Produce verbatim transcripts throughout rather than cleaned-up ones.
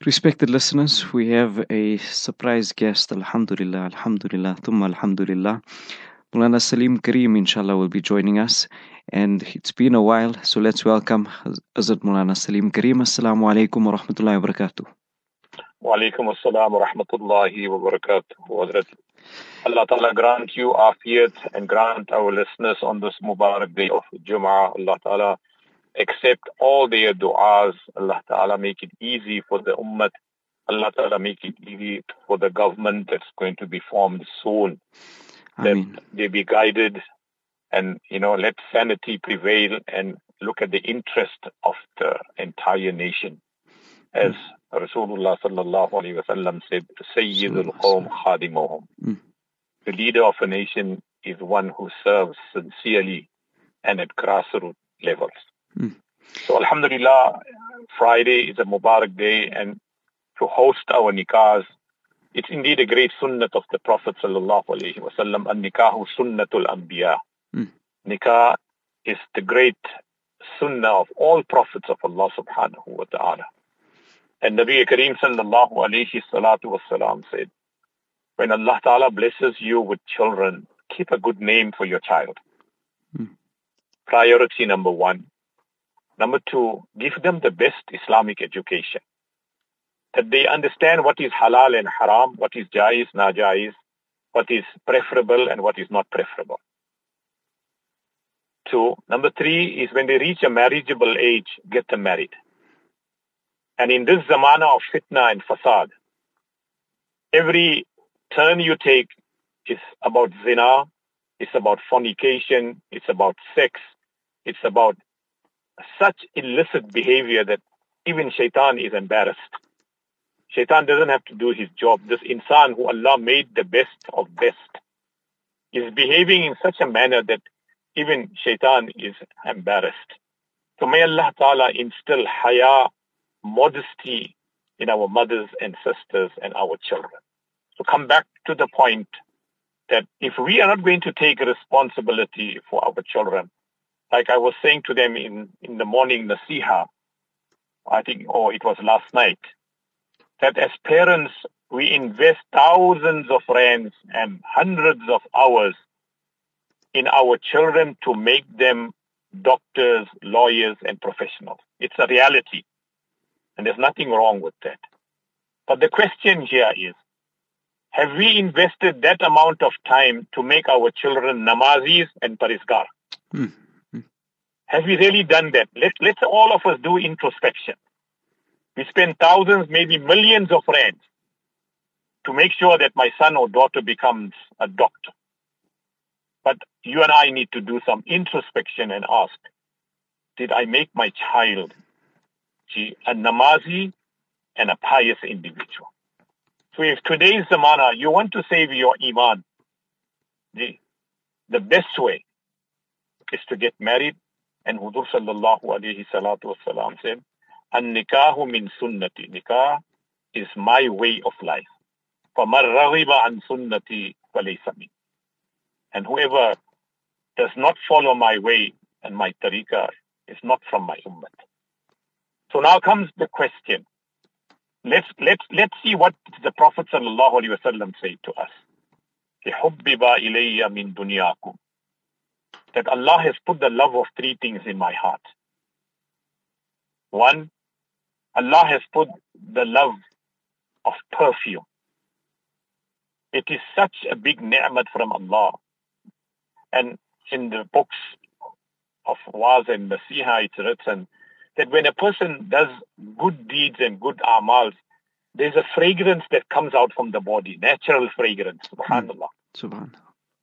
Respected listeners, we have a surprise guest. Alhamdulillah, Alhamdulillah, Thumma Alhamdulillah. Mulana Salim Kareem, inshallah, will be joining us. And it's been a while, so let's welcome Hazrat Mulana Salim Kareem. Assalamu alaikum wa rahmatullahi wa barakatuh. Wa alaikum assalam wa rahmatullahi wa barakatuh. Allah Ta'ala grant you afiyat and grant our listeners on this Mubarak day of Jum'ah. Allah Ta'ala accept all their du'as. Allah Ta'ala make it easy for the ummah. Allah Ta'ala make it easy for the government that's going to be formed soon. Ameen. That they be guided and, you know, let sanity prevail and look at the interest of the entire nation. As mm. Rasulullah sallallahu alayhi wa sallam said, Sayyidul Qawm Khadimuhum. Mm. The leader of a nation is one who serves sincerely and at grassroots levels. Mm. So Alhamdulillah, Friday is a Mubarak day, and to host our nikahs, it's indeed a great sunnah of the Prophet sallallahu alaihi wasallam. An-nikahu sunnatul anbiya. Mm. Nikah is the great sunnah of all prophets of Allah subhanahu wa ta'ala. And Nabi Kareem sallallahu alayhi salatu wasalam said, when Allah Ta'ala blesses you with children, keep a good name for your child. Mm. Priority number one. Number two, give them the best Islamic education. That they understand what is halal and haram, what is jaiz, najaiz, what is preferable and what is not preferable. Two, number three is when they reach a marriageable age, get them married. And in this zamana of fitna and fasad, every turn you take is about zina, it's about fornication, it's about sex, it's about such illicit behavior that even shaitan is embarrassed. Shaitan doesn't have to do his job. This insan who Allah made the best of best is behaving in such a manner that even shaitan is embarrassed. So may Allah Ta'ala instill haya, modesty in our mothers and sisters and our children. So come back to the point that if we are not going to take responsibility for our children, like I was saying to them in, in the morning, Nasiha, I think, or it was last night, that as parents, we invest thousands of rands and hundreds of hours in our children to make them doctors, lawyers, and professionals. It's a reality. And there's nothing wrong with that. But the question here is, have we invested that amount of time to make our children namazis and parizgar? Mm. Mm. Have we really done that? Let, let's all of us do introspection. We spend thousands, maybe millions of rands to make sure that my son or daughter becomes a doctor. But you and I need to do some introspection and ask, did I make my child a namazi and a pious individual? So if today's zamana, you want to save your iman, the, the best way is to get married. And Hudur sallallahu alayhi salatu wasalam said, An-nikahu min sunnati. Nikah is my way of life. فَمَنْ رَغِبَ عَنْ سُنَّتِي فَلَيْسَ مِنِّي. And whoever does not follow my way and my tariqah is not from my ummah. So now comes the question. Let's let's let's see what the Prophet sallallahu alaihi wasallam said to us. حُبِّبَ إِلَيَّ مِن دُنْيَاكُمْ. That Allah has put the love of three things in my heart. One, Allah has put the love of perfume. It is such a big ni'mat from Allah. And in the books of Waz and Nasiha, it's written that when a person does good deeds and good amals, there's a fragrance that comes out from the body, natural fragrance, subhanAllah. Subhanallah.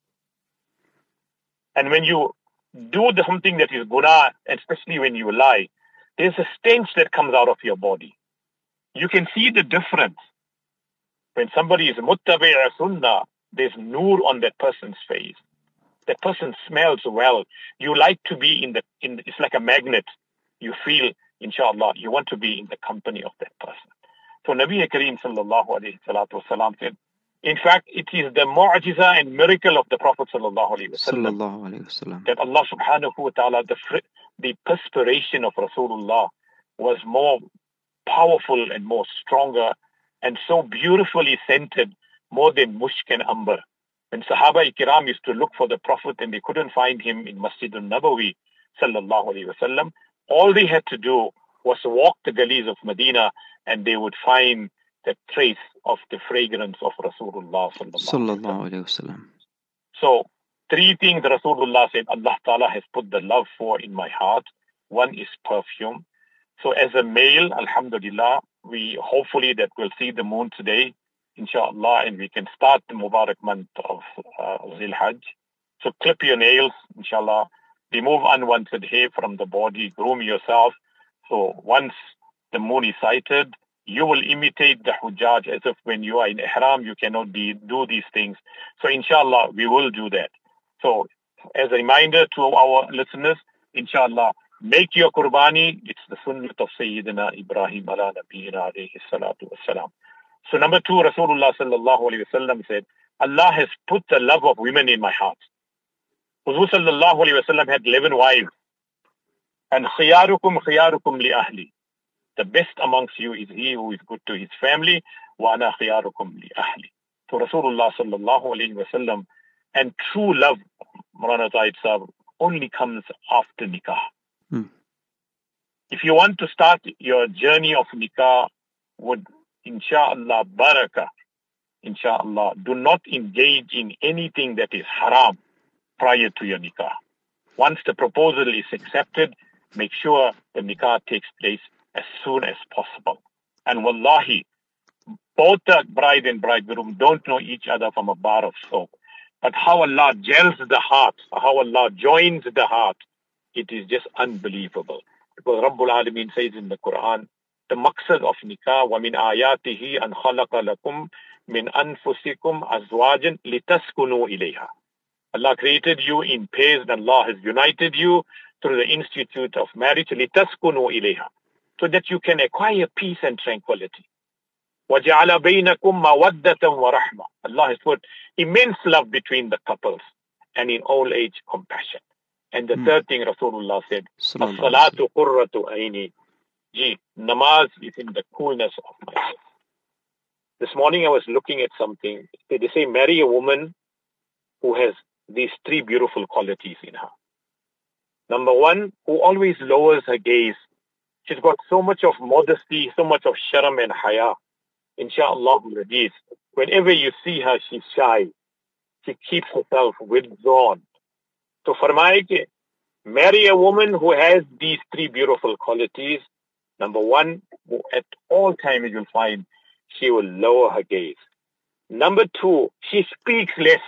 And when you do the something that is guna, especially when you lie, there's a stench that comes out of your body. You can see the difference. When somebody is muttabi'a sunnah, there's nur on that person's face. That person smells well. You like to be in the, in, it's like a magnet. You feel, inshallah, you want to be in the company of that person. So Nabi Kareem sallallahu alayhi salatu wasalam said, in fact, it is the mu'jiza and miracle of the Prophet sallallahu alayhi wasallam that Allah subhanahu wa ta'ala, the, the perspiration of Rasulullah was more powerful and more stronger and so beautifully scented, more than mushk and amber. When Sahaba Ikram used to look for the Prophet and they couldn't find him in Masjid al-Nabawi, sallallahu alayhi wa sallam, all they had to do was walk the gullies of Medina and they would find the trace of the fragrance of Rasulullah sallallahu alayhi wa sallam. So, three things Rasulullah said Allah Ta'ala has put the love for in my heart. One is perfume. So as a male, alhamdulillah, we hopefully that we'll see the moon today, inshallah, and we can start the Mubarak month of uh, Zil Hajj. So clip your nails, inshallah, remove unwanted hair from the body, groom yourself. So once the moon is sighted, you will imitate the Hujjaj as if when you are in Ihram, you cannot be, do these things. So inshallah, we will do that. So as a reminder to our listeners, inshallah, make your qurbani. It's the sunnah of Sayyidina Ibrahim ala nabiyina alayhi salatu wassalam. So number two, Rasulullah sallallahu alayhi wa sallam said, Allah has put the love of women in my heart. Huzur sallallahu alayhi wa sallam had eleven wives. And khiyarukum khiyarukum li ahli. The best amongst you is he who is good to his family. Wa ana khiyarukum li ahli. So Rasulullah sallallahu alayhi wa sallam, and true love, Maulana Zahid Sahib, only comes after nikah. Hmm. If you want to start your journey of nikah with insha'Allah barakah, insha'Allah, do not engage in anything that is haram prior to your nikah. Once the proposal is accepted, make sure the nikah takes place as soon as possible. And wallahi, both the bride and bridegroom don't know each other from a bar of soap. But how Allah gels the heart, how Allah joins the heart, it is just unbelievable. Because Rabbul Alameen says in the Quran, the maqsad of nikah, وَمِنْ آيَاتِهِ أَنْ خَلَقَ لَكُمْ مِنْ أَنفُسِكُمْ أَزْوَاجًا لِتَسْكُنُوا إِلَيْهَا. Allah created you in pairs and Allah has united you through the institute of marriage, لِتَسْكُنُوا إِلَيْهَا, so that you can acquire peace and tranquility. وَجَعَلَ بَيْنَكُمْ مَوَدَّةً وَرَحْمَةً. Allah has put immense love between the couples and in old age compassion. And the mm. third thing Rasulullah said, as-salatu qurratu aini. Gee, namaz is in the coolness of my eyes. This morning I was looking at something. They say marry a woman who has these three beautiful qualities in her. Number one, who always lowers her gaze. She's got so much of modesty, so much of sharam and haya. Insha'Allah, whenever you see her, she's shy. She keeps herself withdrawn. So farmaya ke, marry a woman who has these three beautiful qualities. Number one, who at all times you'll find she will lower her gaze. Number two, she speaks less.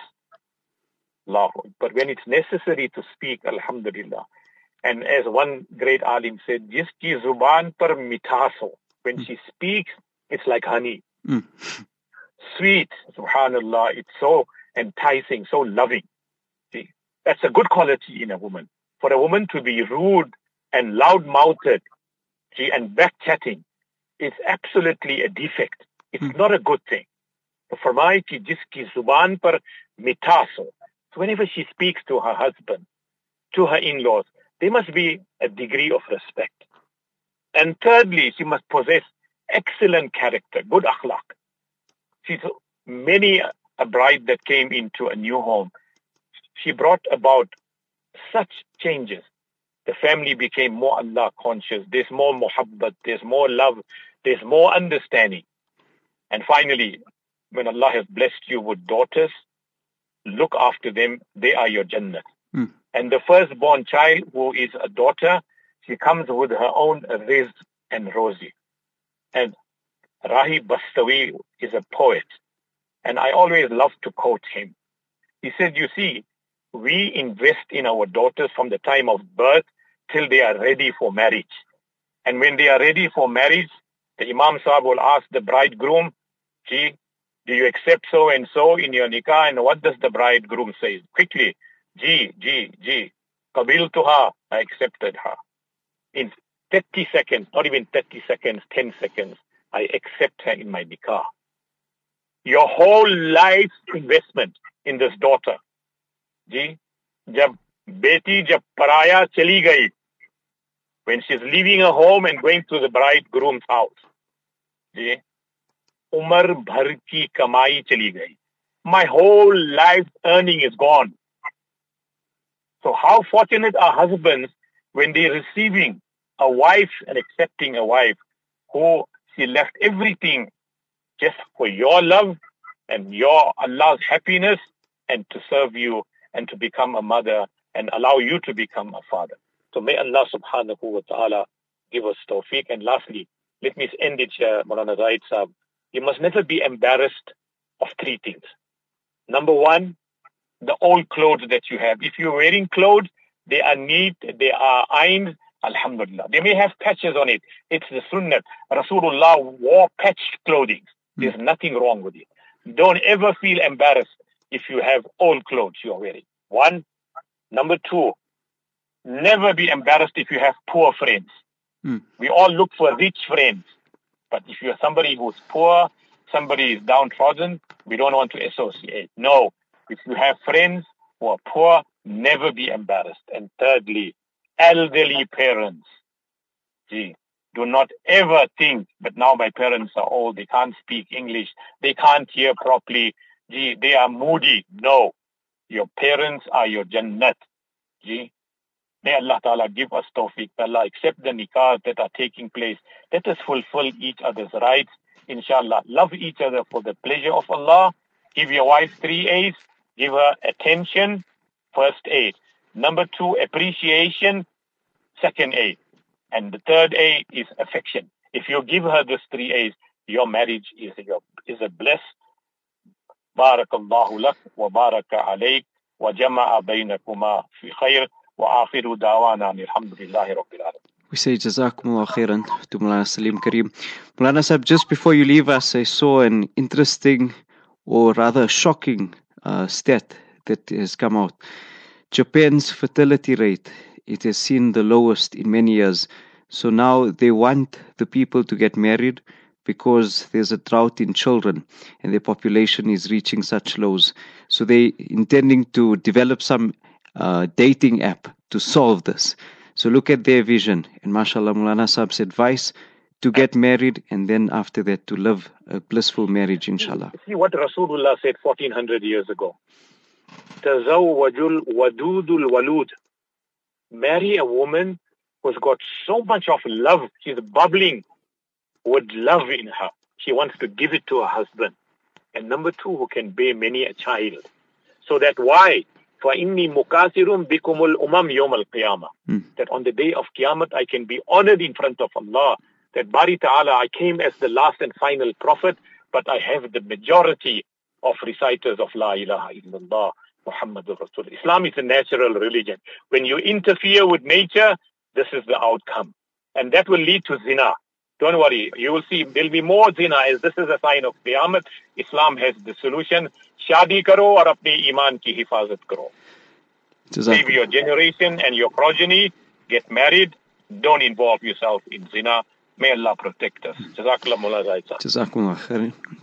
But when it's necessary to speak, alhamdulillah. And as one great alim said, jiski zuban par mithaso. When mm. she speaks, it's like honey. Mm. Sweet, subhanallah. It's so enticing, so loving. See, that's a good quality in a woman. For a woman to be rude and loud-mouthed, see, and back-chatting, is absolutely a defect. It's mm. not a good thing. So farmai ki jiski zuban par mithaso. So whenever she speaks to her husband, to her in-laws, there must be a degree of respect. And thirdly, she must possess excellent character, good akhlaq. She's many a bride that came into a new home, she brought about such changes. The family became more Allah conscious. There's more muhabbat, there's more love, there's more understanding. And finally, when Allah has blessed you with daughters, look after them. They are your Jannah. Mm. And the firstborn child, who is a daughter, she comes with her own rizq and rozi. And Rahi Bastawi is a poet. And I always love to quote him. He said, you see, we invest in our daughters from the time of birth till they are ready for marriage. And when they are ready for marriage, the Imam Sahib will ask the bridegroom, gee, do you accept so and so in your nikah? And what does the bridegroom say? Quickly, gee, gee, gee, qabiltuha, I accepted her. In thirty seconds, not even thirty seconds, ten seconds, I accept her in my nikah. Your whole life's investment in this daughter. Ji, jab beti jab paraya chali gayi, when she's leaving her home and going to the bridegroom's house, जी, उम्र भर की कमाई चली गई. My whole life earning is gone. So how fortunate are husbands when they're receiving a wife and accepting a wife who she left everything just for your love and your Allah's happiness and to serve you and to become a mother and allow you to become a father. So may Allah subhanahu wa ta'ala give us tawfiq. And lastly, let me end it here, Maulana Zahid Sahab. You must never be embarrassed of three things. Number one, the old clothes that you have. If you're wearing clothes, they are neat, they are ironed, alhamdulillah. They may have patches on it. It's the sunnah. Rasulullah wore patched clothing. There's mm. nothing wrong with it. Don't ever feel embarrassed if you have old clothes you're wearing. One. Number two, never be embarrassed if you have poor friends. Mm. We all look for rich friends. But if you're somebody who's poor, somebody is downtrodden, we don't want to associate. No. If you have friends who are poor, never be embarrassed. And thirdly, elderly parents. Gee, do not ever think, but now my parents are old, they can't speak English, they can't hear properly. Gee, they are moody. No. Your parents are your Jannat. Gee, may Allah Ta'ala give us tawfiq. Allah accept the nikahs that are taking place. Let us fulfill each other's rights. Inshallah, love each other for the pleasure of Allah. Give your wife three A's. Give her attention, first A. Number two, appreciation, second A. And the third A is affection. If you give her these three A's, your marriage is a, is a bliss. Barakallahu lak wa baraka alayk wa jama'a baynakuma fi khair wa akhiru da'wana alhamdulillahi rabbil alamin. We say Jazakumullah khairan to Maulana Salim Kareem. Maulana Sahib, just before you leave us, I saw an interesting or rather shocking uh, stat that has come out. Japan's fertility rate, it has seen the lowest in many years. So now they want the people to get married because there's a drought in children and their population is reaching such lows. So they intending to develop some uh, dating app to solve this. So look at their vision. And mashallah, Maulana Sahib's advice to get married and then after that to live a blissful marriage, inshallah. See what Rasulullah said fourteen hundred years ago. Tazawwajul wadudul walud. Marry a woman who's got so much of love. She's bubbling with love in her. She wants to give it to her husband. And number two, who can bear many a child. So that why? فَإِنِّي مُكَاثِرٌ بِكُمُ الْأُمَمْ يَوْمَ الْقِيَامَةِ. That on the day of Qiyamah, I can be honored in front of Allah. That Bari Ta'ala, I came as the last and final prophet, but I have the majority of reciters of La ilaha illallah, Muhammadur Rasul. Islam is a natural religion. When you interfere with nature, this is the outcome. And that will lead to zina. Don't worry. You will see there will be more zina as this is a sign of Qiyamah. Islam has the solution. Shadi karo aur apne iman ki hifazat karo. Save your generation and your progeny. Get married. Don't involve yourself in zina. May Allah protect us. Jazakallah Mullah Zahid Sahib. Jazakumullah khairan.